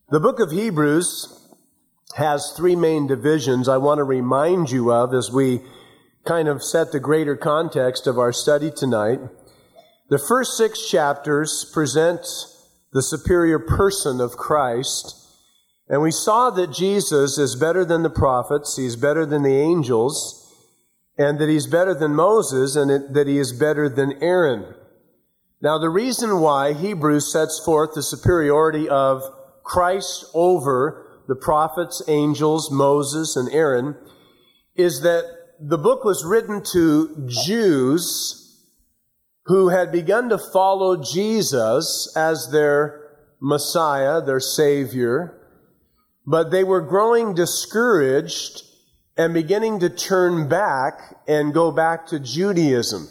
The book of Hebrews has three main divisions I want to remind you of as we kind of set the greater context of our study tonight. The first 6 chapters present the superior person of Christ, and we saw that Jesus is better than the prophets, he's better than the angels, and that he's better than Moses, and that he is better than Aaron. Now, the reason why Hebrews sets forth the superiority of Christ over the prophets, angels, Moses, and Aaron is that the book was written to Jews who had begun to follow Jesus as their Messiah, their Savior, but they were growing discouraged and beginning to turn back and go back to Judaism.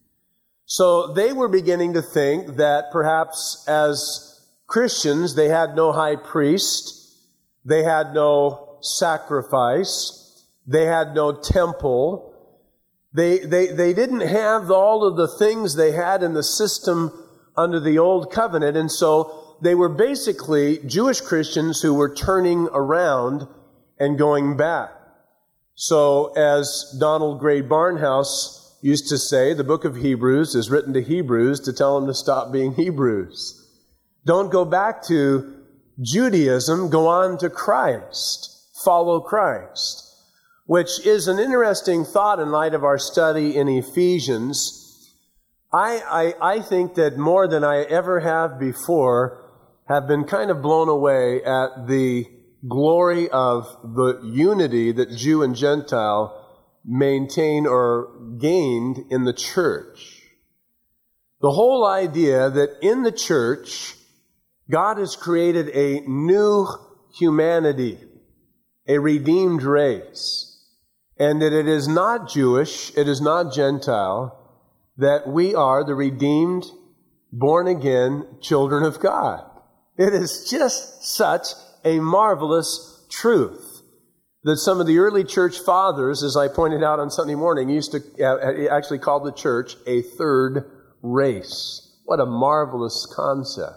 So they were beginning to think that perhaps as Christians, they had no high priest, they had no sacrifice, they had no temple, they didn't have all of the things they had in the system under the old covenant, and so they were basically Jewish Christians who were turning around and going back. So as Donald Gray Barnhouse used to say, the book of Hebrews is written to Hebrews to tell them to stop being Hebrews. Don't go back to Judaism, go on to Christ. Follow Christ. Which is an interesting thought in light of our study in Ephesians. I think that more than I ever have before, have been kind of blown away at the glory of the unity that Jew and Gentile maintain or gained in the church. The whole idea that in the church, God has created a new humanity, a redeemed race, and that it is not Jewish, it is not Gentile, that we are the redeemed, born-again children of God. It is just such a marvelous truth that some of the early church fathers, as I pointed out on Sunday morning, used to actually call the church a third race. What a marvelous concept.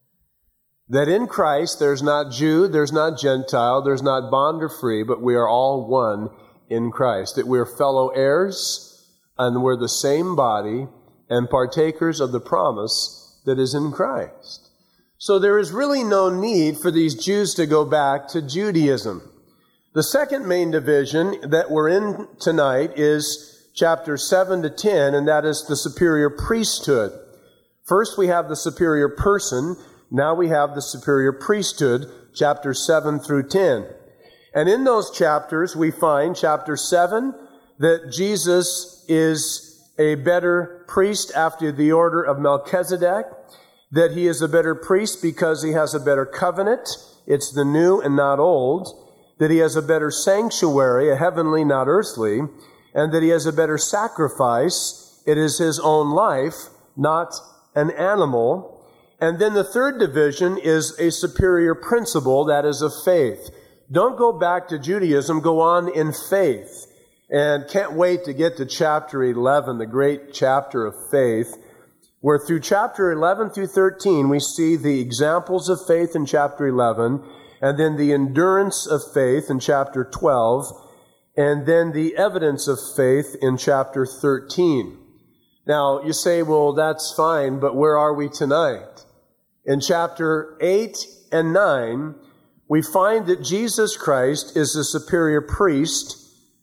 That in Christ there's not Jew, there's not Gentile, there's not bond or free, but we are all one in Christ. That we're fellow heirs and we're the same body and partakers of the promise that is in Christ. So there is really no need for these Jews to go back to Judaism. The second main division that we're in tonight is chapters 7 to 10, and that is the superior priesthood. First we have the superior person. Now we have the superior priesthood, chapters 7 through 10. And in those chapters, we find, chapter 7, that Jesus is a better priest after the order of Melchizedek, that he is a better priest because he has a better covenant, it's the new and not old, that he has a better sanctuary, a heavenly, not earthly, and that he has a better sacrifice, it is his own life, not an animal. And then the third division is a superior principle, that is of faith. Don't go back to Judaism, go on in faith. And can't wait to get to chapter 11, the great chapter of faith, where through chapter 11 through 13, we see the examples of faith in chapter 11, and then the endurance of faith in chapter 12, and then the evidence of faith in chapter 13. Now, you say, well, that's fine, but where are we tonight? In chapter 8 and 9, we find that Jesus Christ is the superior priest,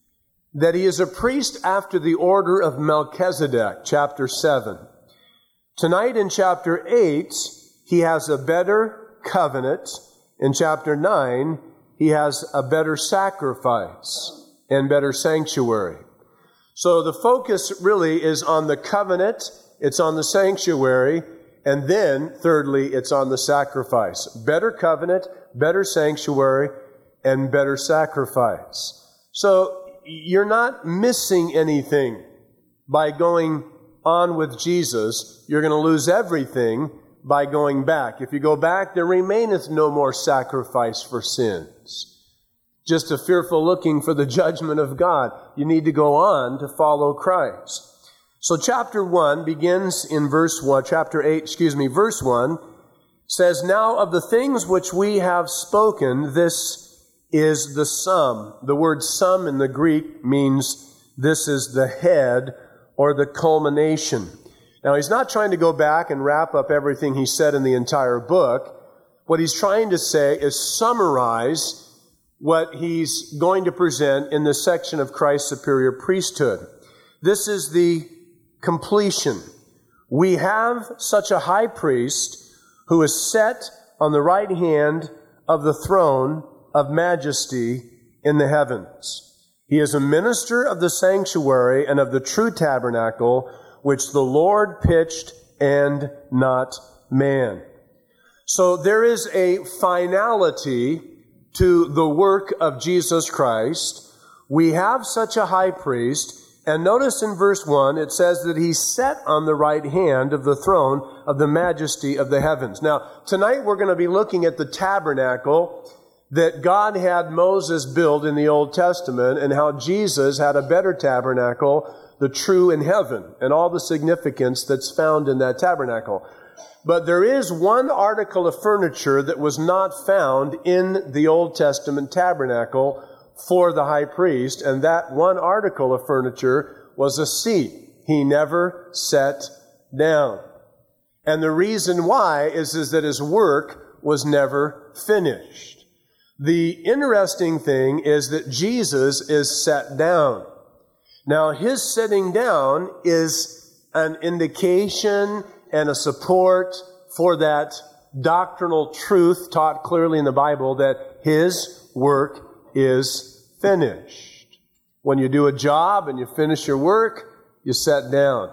that he is a priest after the order of Melchizedek, chapter 7. Tonight in chapter 8, he has a better covenant. In chapter 9, he has a better sacrifice and better sanctuary. So the focus really is on the covenant, it's on the sanctuary, and then, thirdly, it's on the sacrifice. Better covenant, better sanctuary, and better sacrifice. So you're not missing anything by going on with Jesus. You're going to lose everything by going back. If you go back, there remaineth no more sacrifice for sins. Just a fearful looking for the judgment of God. You need to go on to follow Christ. So chapter 1 begins in verse 1, verse 1 says, "Now of the things which we have spoken, this is the sum." The word sum in the Greek means this is the head or the culmination. Now, he's not trying to go back and wrap up everything he said in the entire book. What he's trying to say is summarize what he's going to present in this section of Christ's superior priesthood. This is the completion. We have such a high priest who is set on the right hand of the throne of majesty in the heavens. He is a minister of the sanctuary and of the true tabernacle, which the Lord pitched and not man. So there is a finality to the work of Jesus Christ. We have such a high priest, and notice in verse 1, it says that he's set on the right hand of the throne of the majesty of the heavens. Now, tonight we're going to be looking at the tabernacle that God had Moses build in the Old Testament, and how Jesus had a better tabernacle, the true in heaven, and all the significance that's found in that tabernacle. But there is one article of furniture that was not found in the Old Testament tabernacle for the high priest, and that one article of furniture was a seat. He never sat down. And the reason why is that his work was never finished. The interesting thing is that Jesus is set down. Now, his sitting down is an indication and a support for that doctrinal truth taught clearly in the Bible that his work is finished. When you do a job and you finish your work, you sit down.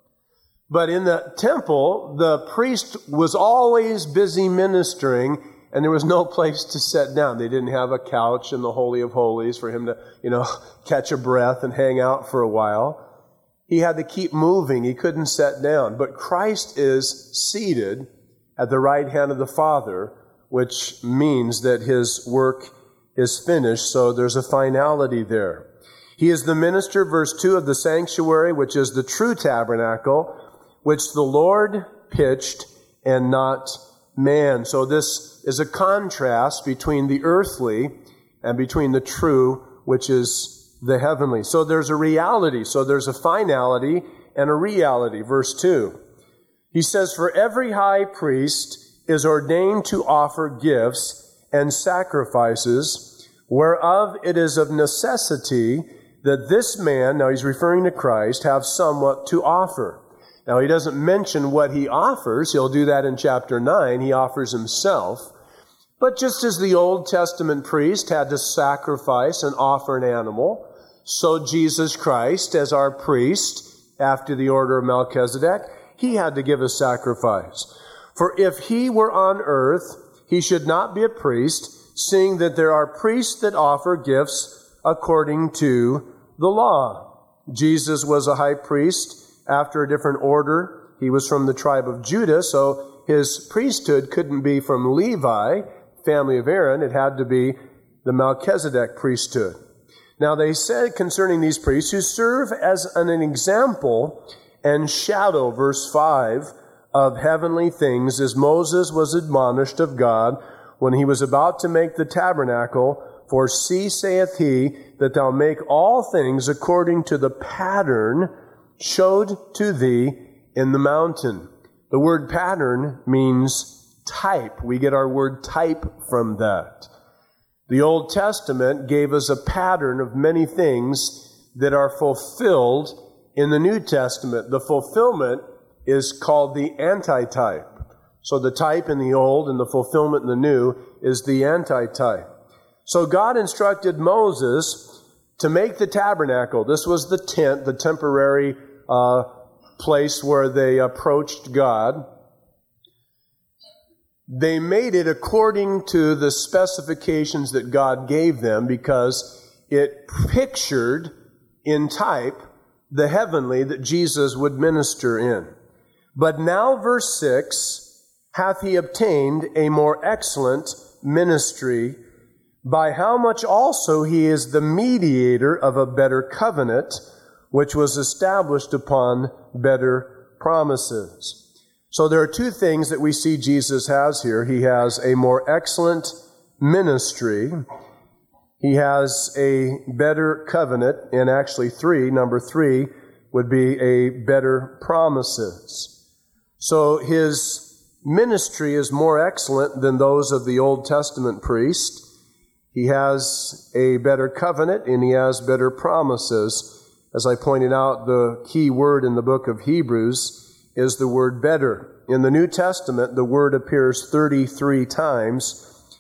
But in the temple, the priest was always busy ministering, and there was no place to sit down. They didn't have a couch in the Holy of Holies for him to, catch a breath and hang out for a while. He had to keep moving. He couldn't sit down. But Christ is seated at the right hand of the Father, which means that his work is finished. So there's a finality there. He is the minister, verse 2, of the sanctuary, which is the true tabernacle, which the Lord pitched and not man. So this is a contrast between the earthly and between the true, which is the heavenly. So there's a reality. So there's a finality and a reality. Verse 2. He says, "For every high priest is ordained to offer gifts and sacrifices, whereof it is of necessity that this man," now he's referring to Christ, "have somewhat to offer." Now, he doesn't mention what he offers. He'll do that in chapter 9. He offers himself. But just as the Old Testament priest had to sacrifice and offer an animal, so Jesus Christ, as our priest, after the order of Melchizedek, he had to give a sacrifice. For if he were on earth, he should not be a priest, seeing that there are priests that offer gifts according to the law. Jesus was a high priest after a different order. He was from the tribe of Judah, so his priesthood couldn't be from Levi, family of Aaron. It had to be the Melchizedek priesthood. Now they said concerning these priests, who serve as an example and shadow, verse 5, of heavenly things, as Moses was admonished of God when he was about to make the tabernacle. For see, saith he, that thou make all things according to the pattern showed to thee in the mountain. The word pattern means type. We get our word type from that. The Old Testament gave us a pattern of many things that are fulfilled in the New Testament. The fulfillment is called the antitype. So the type in the Old and the fulfillment in the New is the antitype. So God instructed Moses to make the tabernacle. This was the tent, the temporary place where they approached God. They made it according to the specifications that God gave them because it pictured in type the heavenly that Jesus would minister in. But now, verse 6, hath he obtained a more excellent ministry, by how much also he is the mediator of a better covenant, which was established upon better promises. So there are two things that we see Jesus has here. He has a more excellent ministry. He has a better covenant, and actually three. Number three would be a better promises. So his ministry is more excellent than those of the Old Testament priest. He has a better covenant, and he has better promises. As I pointed out, the key word in the book of Hebrews is the word better. In the New Testament, the word appears 33 times.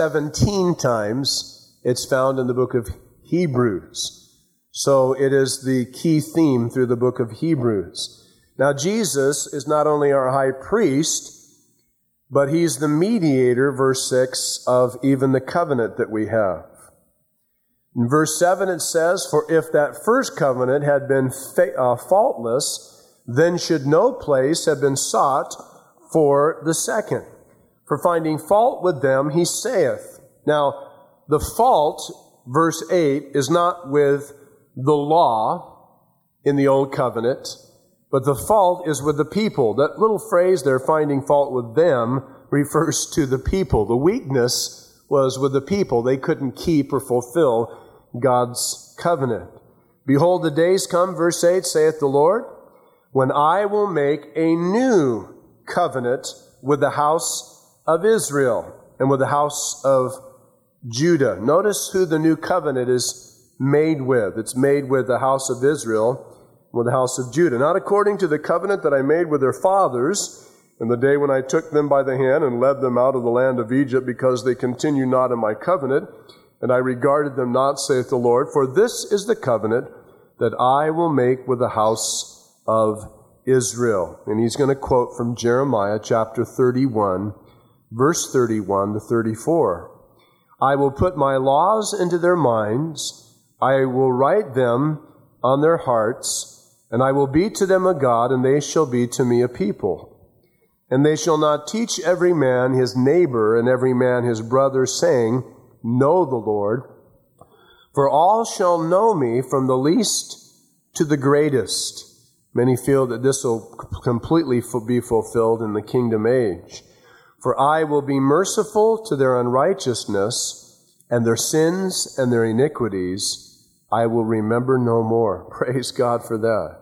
17 times it's found in the book of Hebrews. So it is the key theme through the book of Hebrews. Now, Jesus is not only our high priest, but he's the mediator, verse 6, of even the covenant that we have. In verse 7 it says, "For if that first covenant had been faultless, then should no place have been sought for the second. For finding fault with them, he saith." Now, the fault, verse 8, is not with the law in the Old Covenant, but the fault is with the people. That little phrase there, finding fault with them, refers to the people. The weakness was with the people. They couldn't keep or fulfill God's covenant. "Behold, the days come," verse 8, "saith the Lord, when I will make a new covenant with the house of Israel and with the house of Judah." Notice who the new covenant is made with. It's made with the house of Israel, with the house of Judah. "Not according to the covenant that I made with their fathers in the day when I took them by the hand and led them out of the land of Egypt, because they continue not in my covenant, and I regarded them not, saith the Lord. For this is the covenant that I will make with the house of Israel." And he's going to quote from Jeremiah chapter 31, verse 31 to 34. "I will put my laws into their minds, I will write them on their hearts, and I will be to them a God, and they shall be to me a people. And they shall not teach every man his neighbor and every man his brother, saying, Know the Lord. For all shall know me, from the least to the greatest." Many feel that this will completely be fulfilled in the kingdom age. "For I will be merciful to their unrighteousness, and their sins and their iniquities I will remember no more." Praise God for that.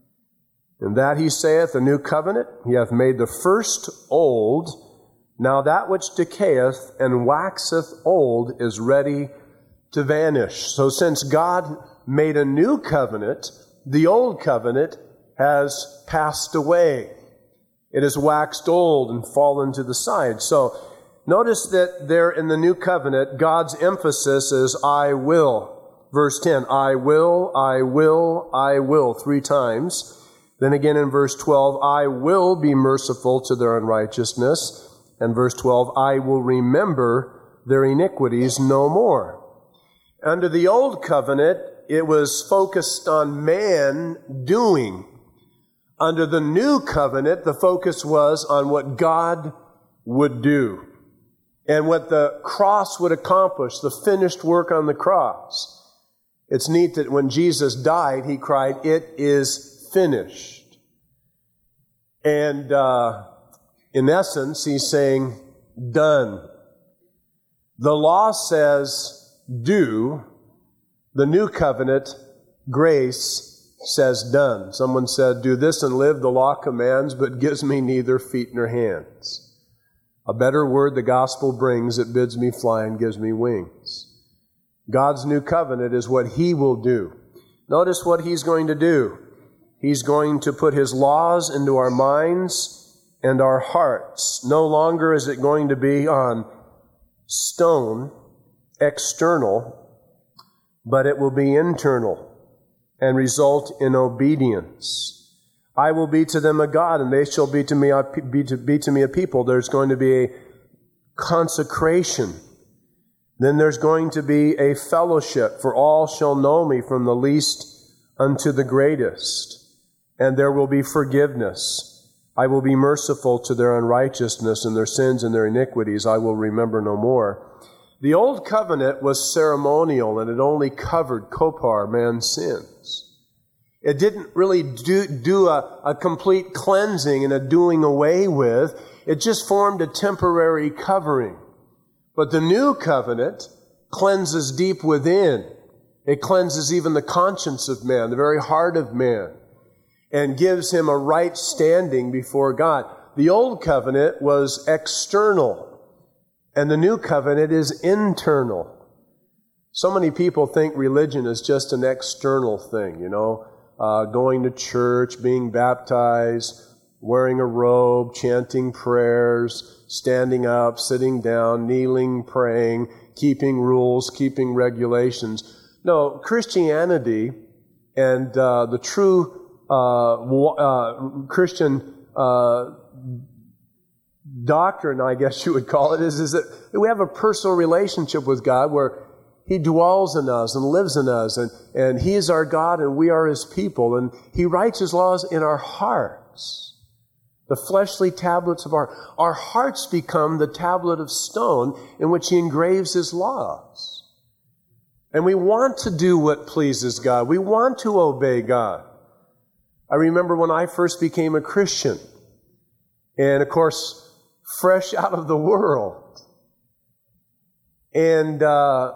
"And that he saith, a new covenant, he hath made the first old. Now that which decayeth and waxeth old is ready to vanish." So since God made a new covenant, the old covenant has passed away. It has waxed old and fallen to the side. So notice that there in the new covenant, God's emphasis is "I will." Verse 10, "I will, I will, I will," 3 times. Then again in verse 12, "I will be merciful to their unrighteousness." And verse 12, "I will remember their iniquities no more." Under the old covenant, it was focused on man doing. Under the new covenant, the focus was on what God would do and what the cross would accomplish, the finished work on the cross. It's neat that when Jesus died, he cried, "It is finished." And in essence, he's saying, done. The law says do. The new covenant, grace, says done. Someone said, "Do this and live, the law commands, but gives me neither feet nor hands." A better word the gospel brings, it bids me fly and gives me wings. God's new covenant is what he will do. Notice what he's going to do. He's going to put his laws into our minds and our hearts. No longer is it going to be on stone, external, but it will be internal and result in obedience. "I will be to them a God, and they shall be to me a people." There's going to be a consecration. Then there's going to be a fellowship. "For all shall know me, from the least unto the greatest." And there will be forgiveness. "I will be merciful to their unrighteousness, and their sins and their iniquities I will remember no more." The old covenant was ceremonial, and it only covered kopar, man's sins. It didn't really do a complete cleansing and a doing away with. It just formed a temporary covering. But the new covenant cleanses deep within. It cleanses even the conscience of man, the very heart of man, and gives him a right standing before God. The old covenant was external, and the new covenant is internal. So many people think religion is just an external thing, going to church, being baptized, wearing a robe, chanting prayers, standing up, sitting down, kneeling, praying, keeping rules, keeping regulations. No, Christianity and the true Christian doctrine, I guess you would call it, is that we have a personal relationship with God where He dwells in us and lives in us, and He is our God and we are His people, and He writes His laws in our hearts. The fleshly tablets of our hearts become the tablet of stone in which He engraves His laws. And we want to do what pleases God. We want to obey God. I remember when I first became a Christian, and of course, fresh out of the world. And I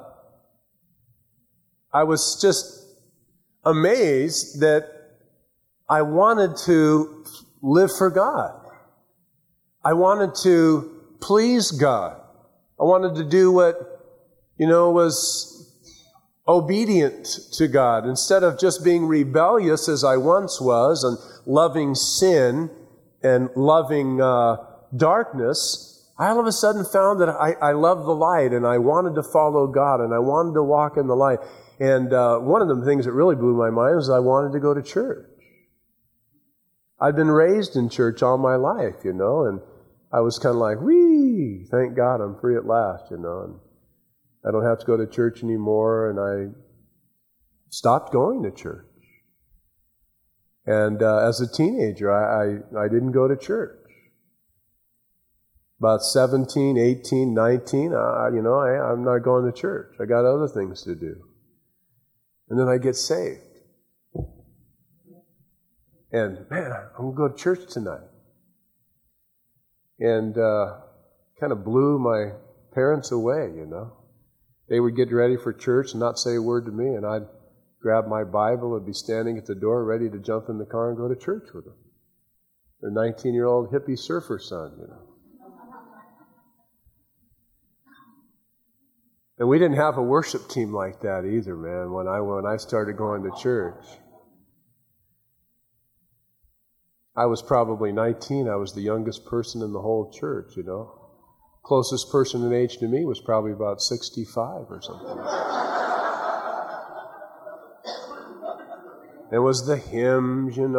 was just amazed that I wanted to live for God. I wanted to please God. I wanted to do what, was obedient to God. Instead of just being rebellious as I once was and loving sin and loving darkness, I all of a sudden found that I loved the light and I wanted to follow God and I wanted to walk in the light. And one of the things that really blew my mind was I wanted to go to church. I'd been raised in church all my life, and I was kind of like, whee, thank God I'm free at last, and I don't have to go to church anymore, and I stopped going to church. And as a teenager, I didn't go to church. About 17, 18, 19, I'm not going to church. I got other things to do. And then I get saved. And, man, I'm going to go to church tonight. And kind of blew my parents away, They would get ready for church and not say a word to me, and I'd grab my Bible and be standing at the door ready to jump in the car and go to church with them. Their 19-year-old hippie surfer son, And we didn't have a worship team like that either, man, when I started going to church. I was probably 19. I was the youngest person in the whole church, Closest person in age to me was probably about 65 or something. It was the hymns, and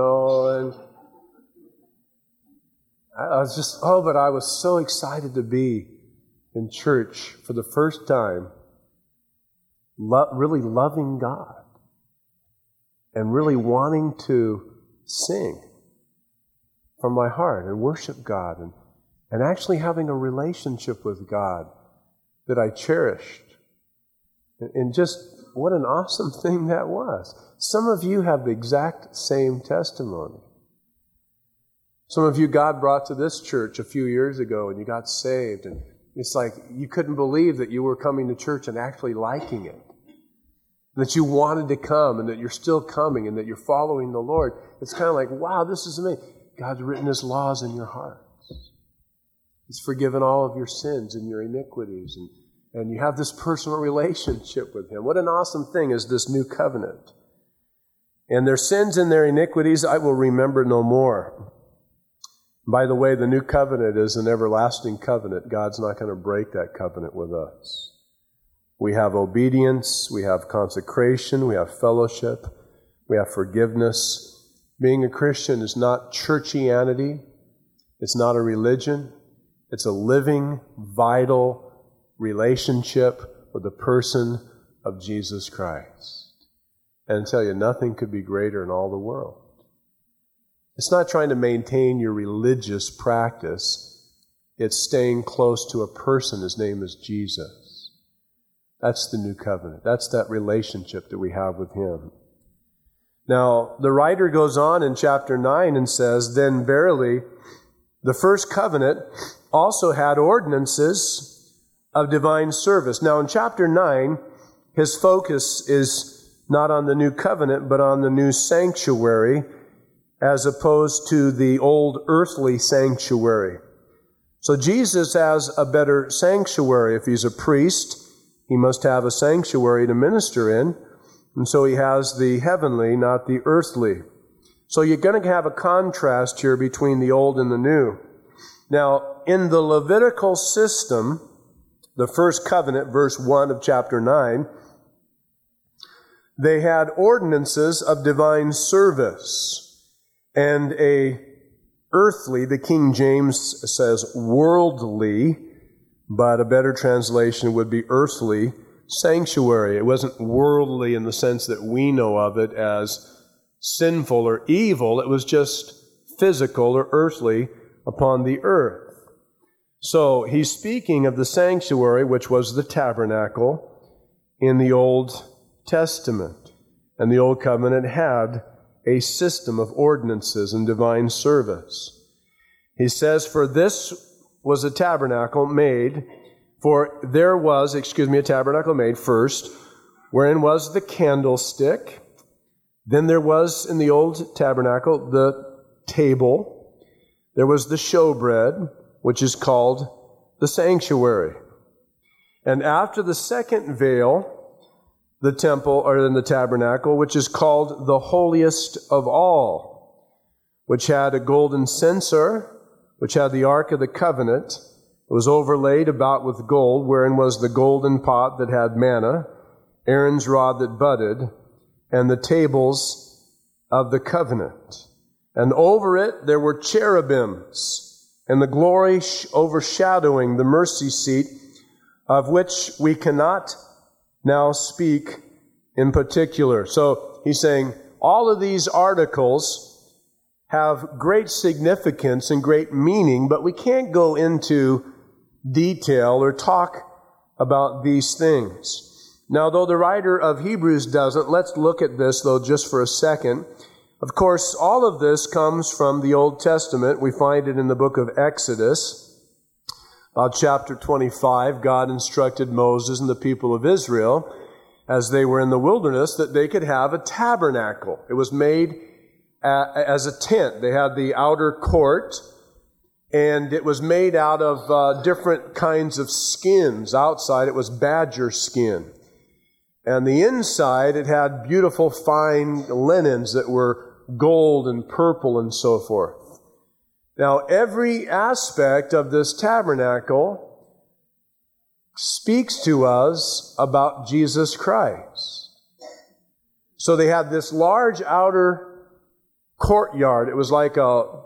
I was just, but I was so excited to be in church for the first time, really loving God and really wanting to sing from my heart and worship God and actually having a relationship with God that I cherished. And just what an awesome thing that was. Some of you have the exact same testimony. Some of you God brought to this church a few years ago and you got saved, and it's like you couldn't believe that you were coming to church and actually liking it. That you wanted to come and that you're still coming and that you're following the Lord. It's kind of like, wow, this is amazing. God's written His laws in your hearts. He's forgiven all of your sins and your iniquities, and you have this personal relationship with Him. What an awesome thing is this new covenant. And their sins and their iniquities I will remember no more. By the way, the new covenant is an everlasting covenant. God's not going to break that covenant with us. We have obedience, we have consecration, we have fellowship, we have forgiveness. Being a Christian is not churchianity. It's not a religion. It's a living, vital relationship with the person of Jesus Christ. And I tell you, nothing could be greater in all the world. It's not trying to maintain your religious practice. It's staying close to a person. His name is Jesus. That's the new covenant. That's that relationship that we have with Him. Now, the writer goes on in chapter 9 and says, "Then verily, the first covenant also had ordinances of divine service." Now, in chapter 9, his focus is not on the new covenant, but on the new sanctuary, as opposed to the old earthly sanctuary. So Jesus has a better sanctuary. If he's a priest, he must have a sanctuary to minister in. And so he has the heavenly, not the earthly. So you're going to have a contrast here between the old and the new. Now, in the Levitical system, the first covenant, verse 1 of chapter 9, they had ordinances of divine service and a earthly, the King James says worldly, but a better translation would be earthly sanctuary. It wasn't worldly in the sense that we know of it as sinful or evil. It was just physical or earthly upon the earth. So he's speaking of the sanctuary, which was the tabernacle in the Old Testament. And the Old Covenant had a system of ordinances and divine service. He says, "For this was a tabernacle made, a tabernacle made first, wherein was the candlestick. Then there was in the old tabernacle the table. There was the showbread, which is called the sanctuary. And after the second veil, the temple, or in the tabernacle, which is called the holiest of all, which had a golden censer, which had the ark of the covenant. It was overlaid about with gold, wherein was the golden pot that had manna, Aaron's rod that budded, and the tables of the covenant. And over it there were cherubims, and the glory overshadowing the mercy seat, of which we cannot now speak in particular." So he's saying all of these articles have great significance and great meaning, but we can't go into detail or talk about these things. Now, though the writer of Hebrews doesn't, let's look at this, though, just for a second. Of course, all of this comes from the Old Testament. We find it in the book of Exodus. Chapter 25, God instructed Moses and the people of Israel, as they were in the wilderness, that they could have a tabernacle. It was made as a tent. They had the outer court, and it was made out of different kinds of skins. Outside, it was badger skin. And the inside, it had beautiful fine linens that were gold and purple and so forth. Now, every aspect of this tabernacle speaks to us about Jesus Christ. So they had this large outer courtyard. It was like a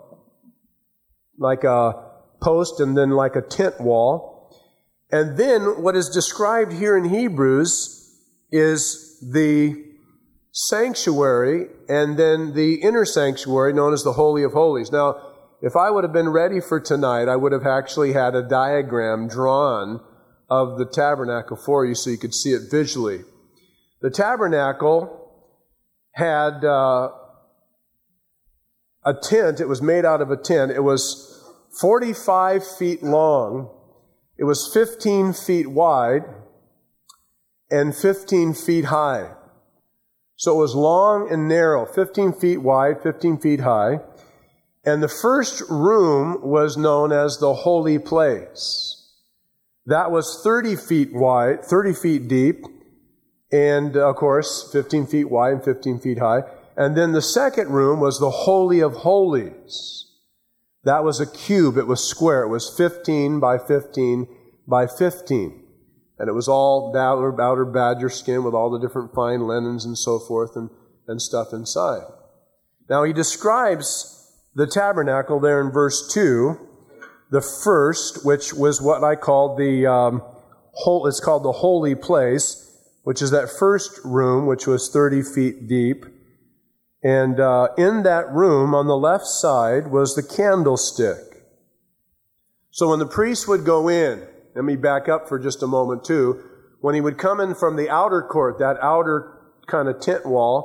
post and then like a tent wall. And then what is described here in Hebrews is the sanctuary and then the inner sanctuary known as the Holy of Holies. Now, if I would have been ready for tonight, I would have actually had a diagram drawn of the tabernacle for you so you could see it visually. The tabernacle had a tent. It was made out of a tent. It was 45 feet long. It was 15 feet wide and 15 feet high. So it was long and narrow, 15 feet wide, 15 feet high. And the first room was known as the holy place. That was 30 feet wide, 30 feet deep, and of course, 15 feet wide and 15 feet high. And then the second room was the Holy of Holies. That was a cube. It was square. It was 15 by 15 by 15. And it was all outer badger skin with all the different fine linens and so forth and stuff inside. Now he describes the tabernacle there in verse 2, the first, which was what I called it's called the holy place, which is that first room, which was 30 feet deep. And in that room, on the left side, was the candlestick. So when the priest would go in, let me back up for just a moment too, when he would come in from the outer court, that outer kind of tent wall,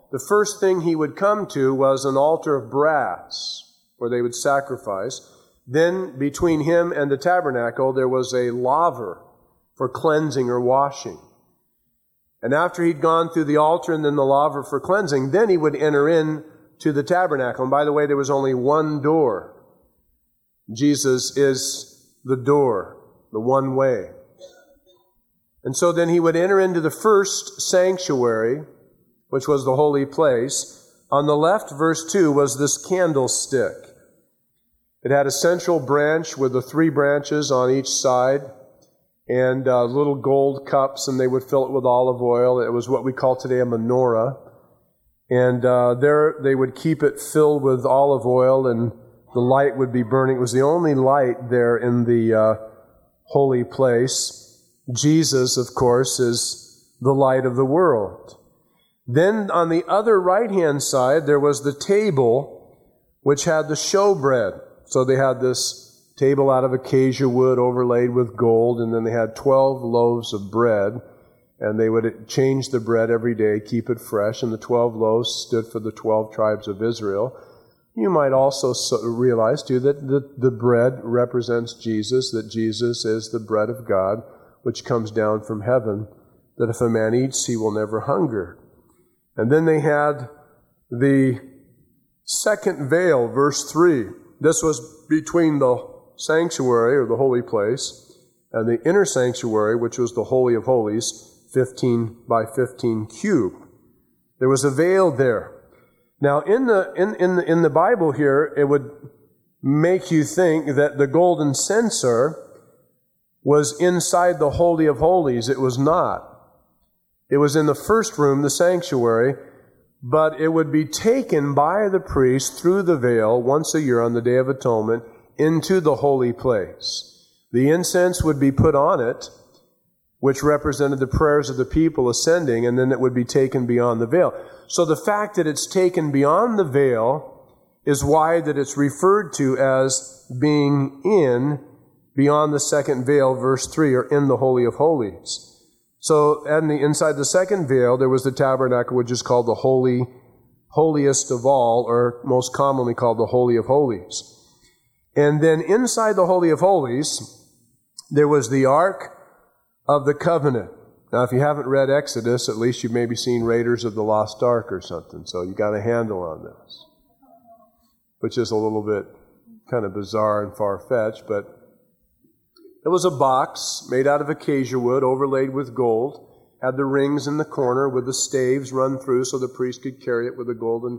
the first thing he would come to was an altar of brass where they would sacrifice. Then between him and the tabernacle, there was a laver for cleansing or washing. And after he'd gone through the altar and then the laver for cleansing, then he would enter in to the tabernacle. And by the way, there was only one door. Jesus is the door, the one way. And so then he would enter into the first sanctuary, which was the holy place. On the left, verse 2, was this candlestick. It had a central branch with the 3 branches on each side and little gold cups, and they would fill it with olive oil. It was what we call today a menorah. And there they would keep it filled with olive oil, and the light would be burning. It was the only light there in the holy place. Jesus, of course, is the light of the world. Then on the other right-hand side, there was the table which had the showbread. So they had this table out of acacia wood overlaid with gold, and then they had 12 loaves of bread, and they would change the bread every day, keep it fresh, and the 12 loaves stood for the 12 tribes of Israel. You might also realize, too, that the bread represents Jesus, that Jesus is the bread of God, which comes down from heaven, that if a man eats, he will never hunger. And then they had the second veil, verse 3. This was between the sanctuary, or the holy place, and the inner sanctuary, which was the Holy of Holies, 15 by 15 cube. There was a veil there. Now, in the Bible here, it would make you think that the golden censer was inside the Holy of Holies. It was not. It was in the first room, the sanctuary, but it would be taken by the priest through the veil once a year on the Day of Atonement into the holy place. The incense would be put on it, which represented the prayers of the people ascending, and then it would be taken beyond the veil. So the fact that it's taken beyond the veil is why that it's referred to as being beyond the second veil, verse 3, or in the Holy of Holies. So inside the second veil, there was the tabernacle, which is called the holiest of all, or most commonly called the Holy of Holies. And then inside the Holy of Holies, there was the Ark of the Covenant. Now, if you haven't read Exodus, at least you've maybe seen Raiders of the Lost Ark or something, so you got a handle on this, which is a little bit kind of bizarre and far-fetched, but it was a box made out of acacia wood overlaid with gold, had the rings in the corner with the staves run through so the priest could carry it with the golden,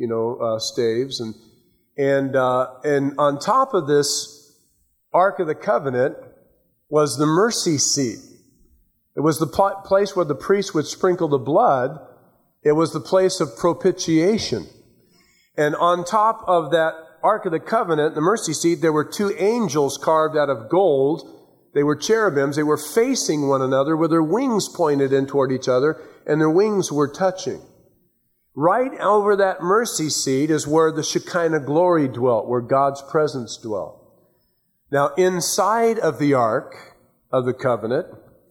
staves. And on top of this Ark of the Covenant was the mercy seat. It was the place where the priest would sprinkle the blood. It was the place of propitiation. And on top of that Ark of the Covenant, the mercy seat, there were 2 angels carved out of gold. They were cherubims. They were facing one another with their wings pointed in toward each other, and their wings were touching. Right over that mercy seat is where the Shekinah glory dwelt, where God's presence dwelt. Now, inside of the Ark of the Covenant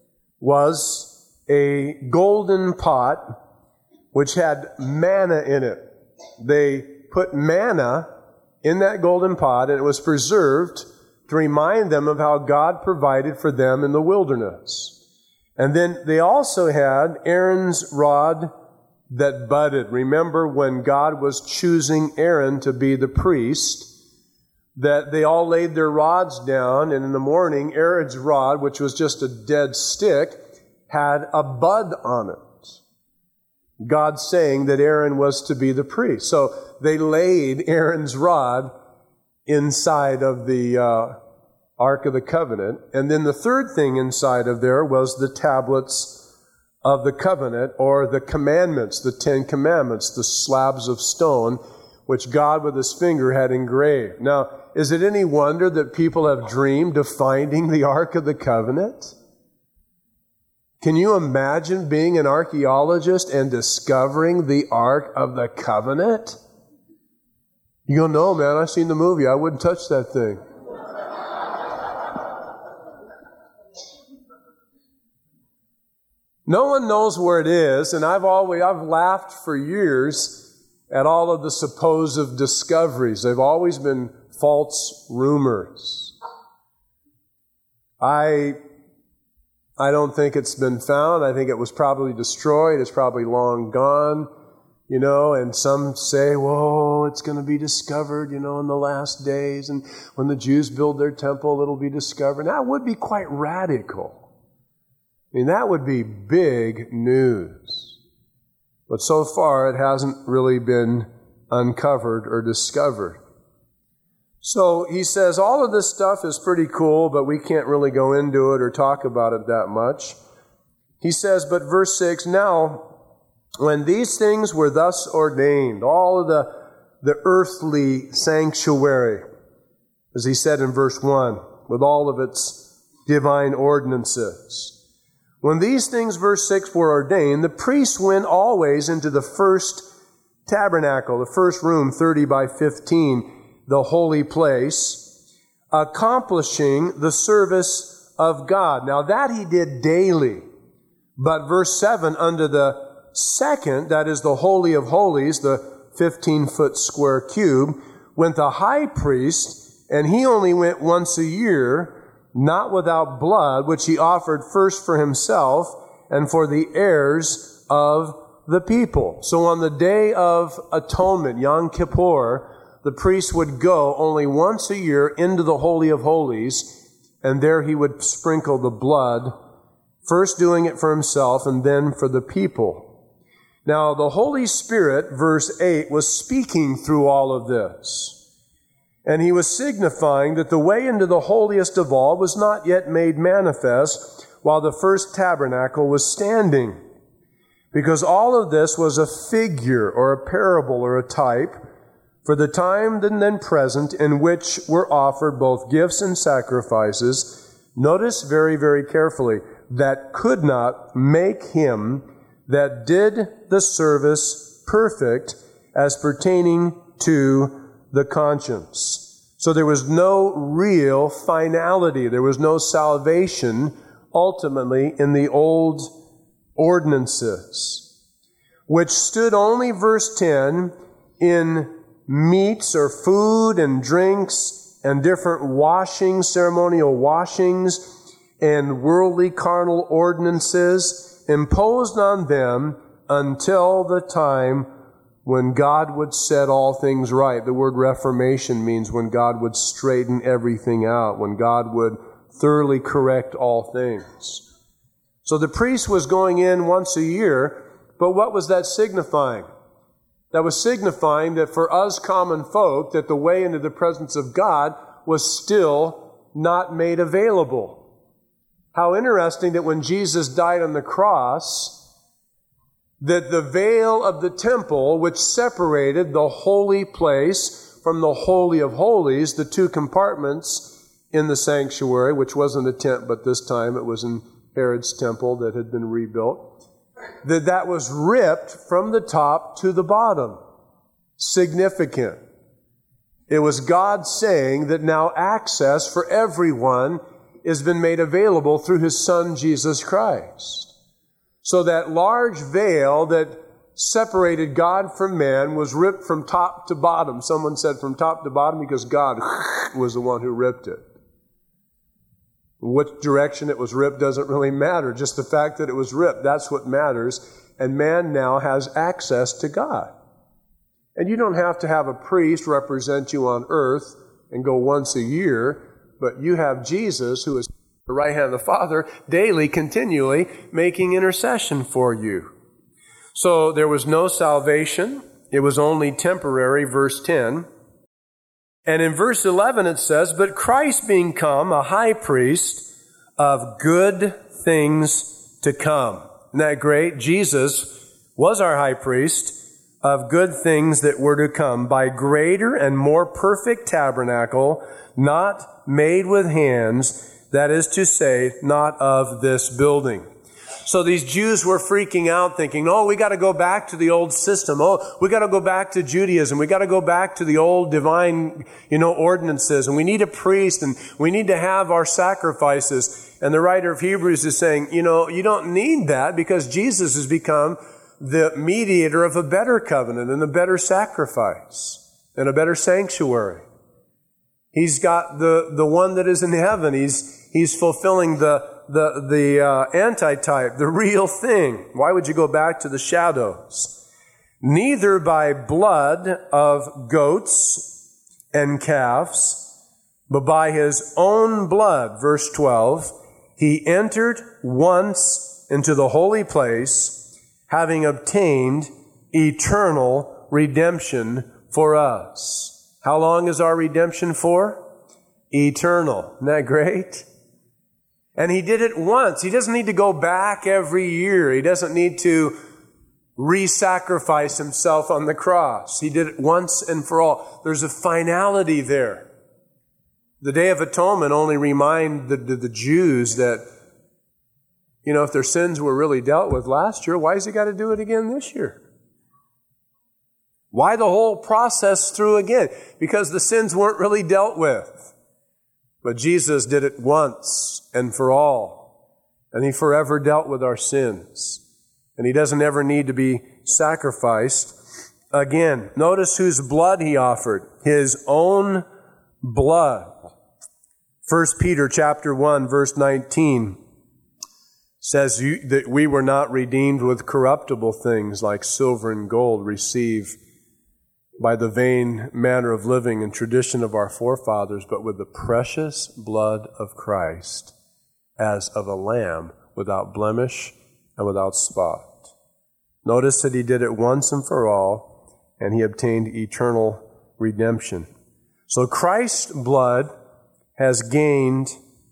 was a golden pot which had manna in it. They put manna in that golden pot, and it was preserved to remind them of how God provided for them in the wilderness. And then they also had Aaron's rod that budded. Remember when God was choosing Aaron to be the priest, that they all laid their rods down, and in the morning, Aaron's rod, which was just a dead stick, had a bud on it. God saying that Aaron was to be the priest. So they laid Aaron's rod inside of the Ark of the Covenant. And then the third thing inside of there was the tablets of the covenant, or the commandments, the 10 commandments, the slabs of stone, which God with his finger had engraved. Now, is it any wonder that people have dreamed of finding the Ark of the Covenant? Can you imagine being an archaeologist and discovering the Ark of the Covenant? You go, no, man, I've seen the movie. I wouldn't touch that thing. No one knows where it is, and I've laughed for years at all of the supposed discoveries. They've always been false rumors. I don't think it's been found. I think it was probably destroyed. It's probably long gone, and some say, whoa, it's going to be discovered, in the last days. And when the Jews build their temple, it'll be discovered. That would be quite radical. That would be big news. But so far, it hasn't really been uncovered or discovered. So he says, all of this stuff is pretty cool, but we can't really go into it or talk about it that much. He says, but verse 6, now, when these things were thus ordained, all of the earthly sanctuary, as he said in verse 1, with all of its divine ordinances. When these things, verse 6, were ordained, the priests went always into the first tabernacle, the first room, 30 by 15, the holy place, accomplishing the service of God. Now that he did daily. But verse 7, under the second, that is the Holy of Holies, the 15-foot square cube, went the high priest, and he only went once a year, not without blood, which he offered first for himself and for the heirs of the people. So on the Day of Atonement, Yom Kippur, the priest would go only once a year into the Holy of Holies, and there he would sprinkle the blood, first doing it for himself and then for the people. Now, the Holy Spirit, verse 8, was speaking through all of this. And he was signifying that the way into the holiest of all was not yet made manifest while the first tabernacle was standing. Because all of this was a figure or a parable or a type for the time then present in which were offered both gifts and sacrifices. Notice very, very carefully, that could not make him that did the service perfect as pertaining to the conscience. So there was no real finality. There was no salvation ultimately in the old ordinances, which stood only, verse 10, in meats or food and drinks and different washings, ceremonial washings, and worldly carnal ordinances imposed on them until the time when God would set all things right. The word reformation means when God would straighten everything out, when God would thoroughly correct all things. So the priest was going in once a year, but what was that signifying? That was signifying that for us common folk, that the way into the presence of God was still not made available. How interesting that when Jesus died on the cross, that the veil of the temple, which separated the holy place from the Holy of Holies, the two compartments in the sanctuary, which wasn't a tent, but this time it was in Herod's temple that had been rebuilt, that was ripped from the top to the bottom. Significant. It was God saying that now access for everyone has been made available through His Son, Jesus Christ. So that large veil that separated God from man was ripped from top to bottom. Someone said from top to bottom because God was the one who ripped it. Which direction it was ripped doesn't really matter. Just the fact that it was ripped, that's what matters. And man now has access to God. And you don't have to have a priest represent you on earth and go once a year, but you have Jesus, who is the right hand of the Father, daily, continually making intercession for you. So there was no salvation. It was only temporary, verse 10. And in verse 11 it says, but Christ being come a high priest of good things to come. Isn't that great? Jesus was our high priest of good things that were to come by greater and more perfect tabernacle, not made with hands, that is to say, not of this building. So these Jews were freaking out thinking, oh, we got to go back to the old system. Oh, we got to go back to Judaism. We got to go back to the old divine, ordinances. And we need a priest and we need to have our sacrifices. And the writer of Hebrews is saying, you don't need that because Jesus has become the mediator of a better covenant and a better sacrifice and a better sanctuary. He's got the one that is in heaven. He's fulfilling the antitype, the real thing. Why would you go back to the shadows? Neither by blood of goats and calves, but by his own blood, verse 12, he entered once into the holy place, having obtained eternal redemption for us. How long is our redemption for? Eternal. Isn't that great? And he did it once. He doesn't need to go back every year. He doesn't need to re-sacrifice himself on the cross. He did it once and for all. There's a finality there. The Day of Atonement only reminded the Jews that, if their sins were really dealt with last year, why has he got to do it again this year? Why the whole process through again? Because the sins weren't really dealt with. But Jesus did it once and for all. And he forever dealt with our sins. And he doesn't ever need to be sacrificed again. Notice whose blood he offered. His own blood. 1 Peter chapter 1, verse 19 says that we were not redeemed with corruptible things like silver and gold received by the vain manner of living and tradition of our forefathers, but with the precious blood of Christ, as of a lamb without blemish and without spot. Notice that he did it once and for all, and he obtained eternal redemption. So Christ's blood has gained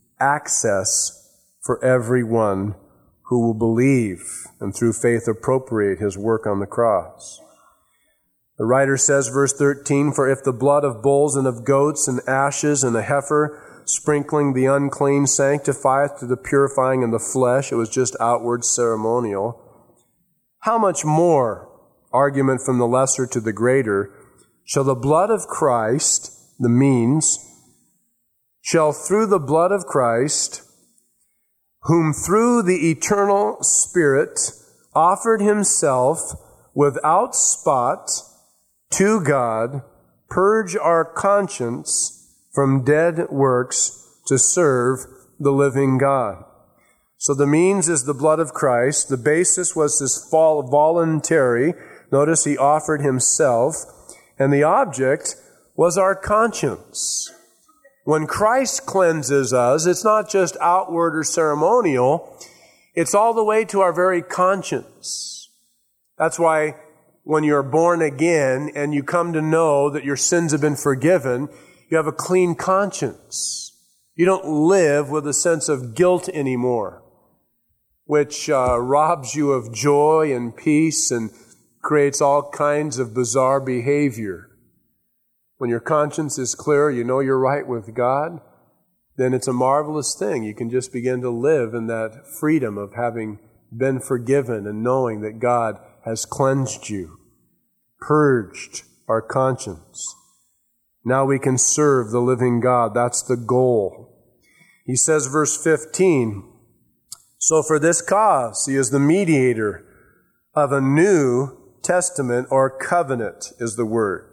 access for everyone who will believe and through faith appropriate his work on the cross. The writer says, verse 13, "For if the blood of bulls and of goats and ashes and a heifer sprinkling the unclean sanctifieth to the purifying in the flesh," it was just outward ceremonial, "how much more," argument from the lesser to the greater, "shall the blood of Christ," the means, "shall through the blood of Christ, whom through the eternal Spirit offered himself without spot to God, purge our conscience from dead works to serve the living God." So the means is the blood of Christ. The basis was this voluntary. Notice he offered himself. And the object was our conscience. When Christ cleanses us, it's not just outward or ceremonial. It's all the way to our very conscience. That's why when you're born again and you come to know that your sins have been forgiven, you have a clean conscience. You don't live with a sense of guilt anymore, which robs you of joy and peace and creates all kinds of bizarre behavior. When your conscience is clear, you know you're right with God, then it's a marvelous thing. You can just begin to live in that freedom of having been forgiven and knowing that God has cleansed you, purged our conscience. Now we can serve the living God. That's the goal. He says, verse 15, "So for this cause he is the mediator of a new testament," or covenant is the word.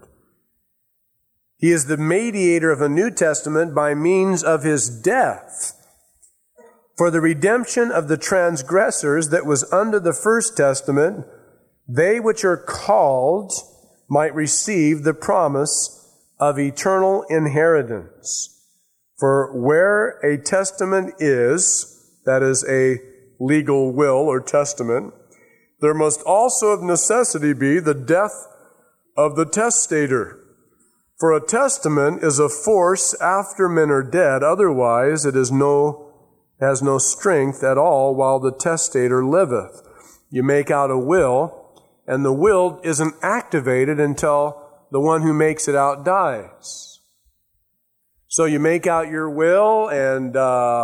He is the mediator of a new testament by means of his death, for the redemption of the transgressors that was under the first testament, they which are called might receive the promise of eternal inheritance. For where a testament is, that is a legal will or testament, there must also of necessity be the death of the testator. For a testament is of force after men are dead, otherwise it has no strength at all while the testator liveth. You make out a will, and the will isn't activated until the one who makes it out dies. So you make out your will, and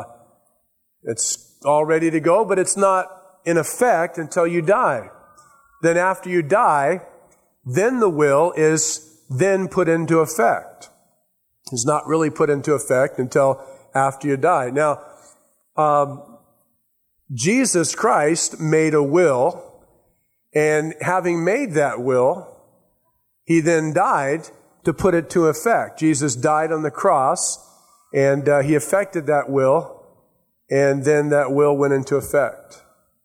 it's all ready to go, but it's not in effect until you die. Then after you die, then the will is then put into effect. It's not really put into effect until after you die. Now, Jesus Christ made a will, and having made that will, he then died to put it to effect. Jesus died on the cross, and he effected that will, and then that will went into effect.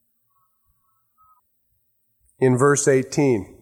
In verse 18,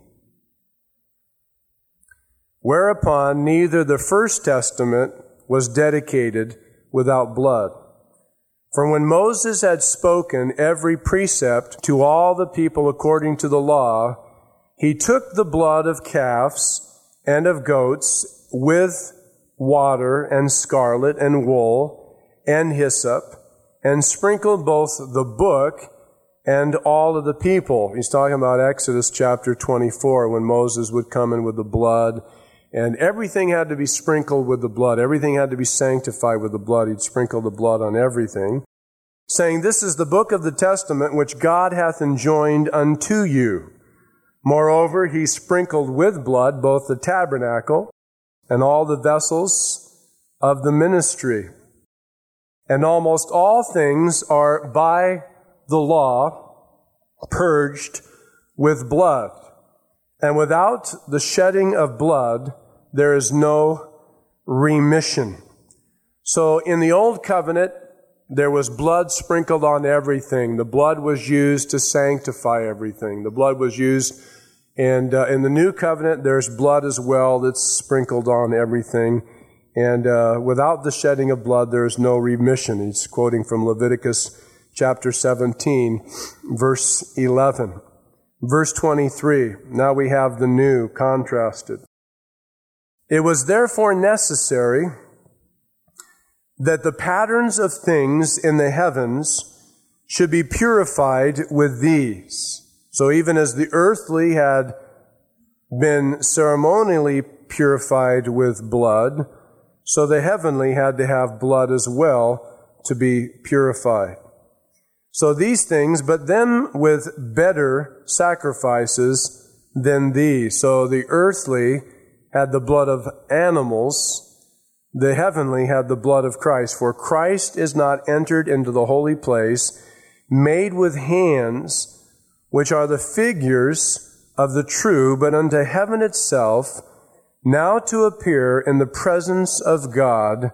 whereupon neither the first testament was dedicated without blood. For when Moses had spoken every precept to all the people according to the law, he took the blood of calves and of goats with water and scarlet and wool and hyssop, and sprinkled both the book and all of the people. He's talking about Exodus chapter 24, when Moses would come in with the blood, and everything had to be sprinkled with the blood. Everything had to be sanctified with the blood. He'd sprinkle the blood on everything, saying, "This is the book of the testament which God hath enjoined unto you." Moreover, he sprinkled with blood both the tabernacle and all the vessels of the ministry. And almost all things are by the law purged with blood. And without the shedding of blood, there is no remission. So in the Old Covenant, there was blood sprinkled on everything. The blood was used to sanctify everything. The blood was used, and in the New Covenant, there's blood as well that's sprinkled on everything. And without the shedding of blood, there is no remission. He's quoting from Leviticus chapter 17, verse 11. Verse 23, now we have the new contrasted. It was therefore necessary that the patterns of things in the heavens should be purified with these. So even as the earthly had been ceremonially purified with blood, so the heavenly had to have blood as well to be purified. So these things, but them with better sacrifices than these. So the earthly had the blood of animals, the heavenly had the blood of Christ. For Christ is not entered into the holy place, made with hands, which are the figures of the true, but unto heaven itself, now to appear in the presence of God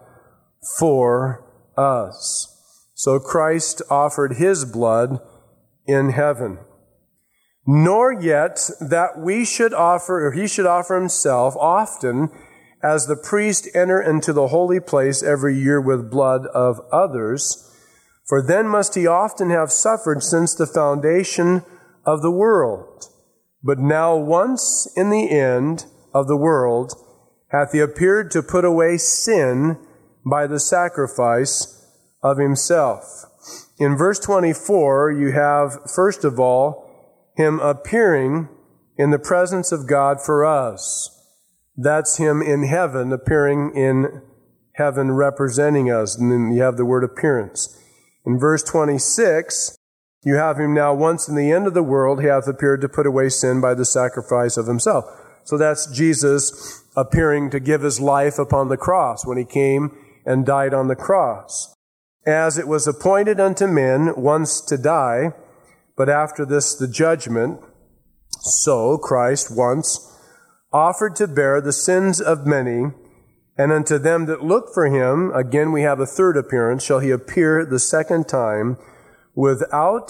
for us. So Christ offered his blood in heaven. Nor yet that we should offer, or he should offer himself often, as the priest enter into the holy place every year with blood of others. For then must he often have suffered since the foundation of the world. But now once in the end of the world hath he appeared to put away sin by the sacrifice of himself. In verse 24, you have, first of all, him appearing in the presence of God for us. That's him in heaven, appearing in heaven, representing us. And then you have the word appearance. In verse 26, you have him now once in the end of the world, he hath appeared to put away sin by the sacrifice of himself. So that's Jesus appearing to give his life upon the cross when he came and died on the cross. As it was appointed unto men once to die, but after this the judgment, so Christ once offered to bear the sins of many, and unto them that look for him, again we have a third appearance, shall he appear the second time without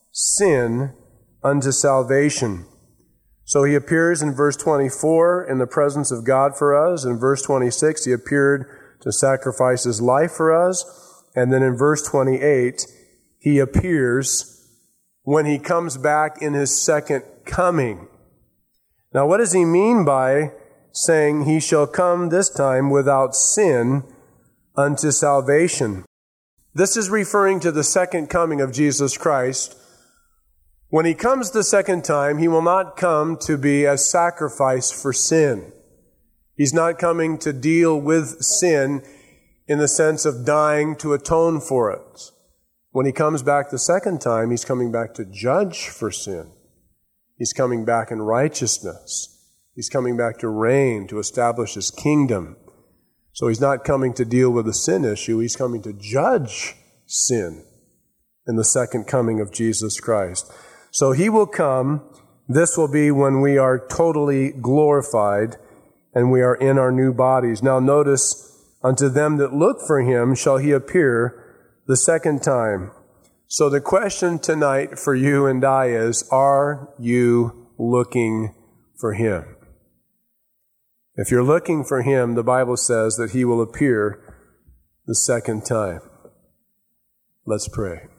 sin unto salvation. So he appears in verse 24 in the presence of God for us. In verse 26, he appeared to sacrifice his life for us. And then in verse 28, he appears when he comes back in his second coming. Now, what does he mean by saying he shall come this time without sin unto salvation? This is referring to the second coming of Jesus Christ. When he comes the second time, he will not come to be a sacrifice for sin. He's not coming to deal with sin in the sense of dying to atone for it. When he comes back the second time, he's coming back to judge for sin. He's coming back in righteousness. He's coming back to reign, to establish his kingdom. So he's not coming to deal with the sin issue. He's coming to judge sin in the second coming of Jesus Christ. So he will come. This will be when we are totally glorified and we are in our new bodies. Now notice, unto them that look for him shall he appear the second time. So the question tonight for you and I is, are you looking for him? If you're looking for him, the Bible says that he will appear the second time. Let's pray.